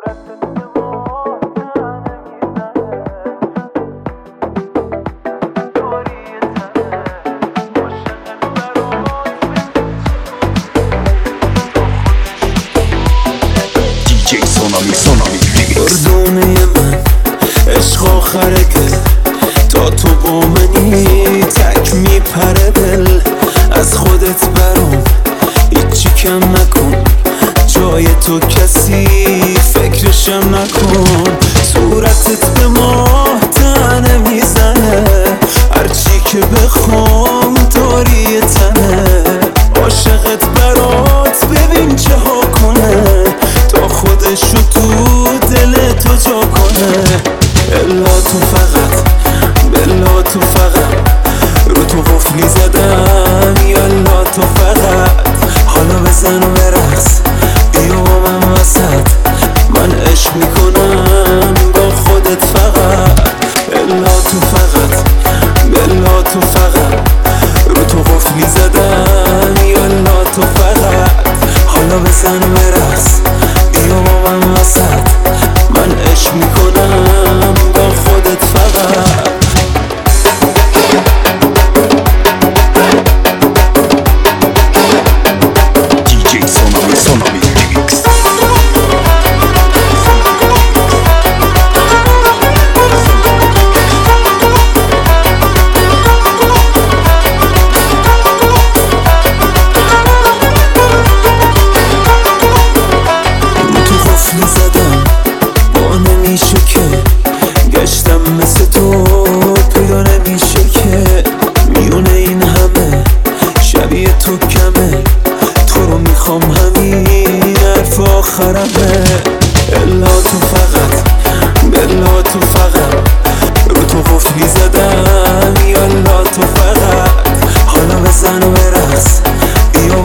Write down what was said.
دردونه من عشق آخره که تا تو با منی تک میپره دل از خودت برام هیچی کم نکن جای تو کسی فکرشم نکن صورتت به ماه تنه میزنه هرچی که بخوام داری تنه عاشقت برات ببین چه ها کنه تا خودشو تو دل تو جا کنه الا تو فقط بلا تو فقط رو تو قفلی زدم یالا تو فقط حالا بزن و برقص بیا با من وسط من عشق میکنم با خودت فقط الا تو فقط بلا تو فقط رو تو قفلی زدم یالا تو فقط حالا بزن و برقص بیا با من وسط من عشق میکنم با خودت فقط گشتم مثل تو پیدا نمیشه که میونه این همه شبیه تو کمه تو رو میخوام همین حرف آخرمه الا تو فقط بلا تو فقط رو تو قفلی زدم یالا تو فقط حالا بزن و برقص بیا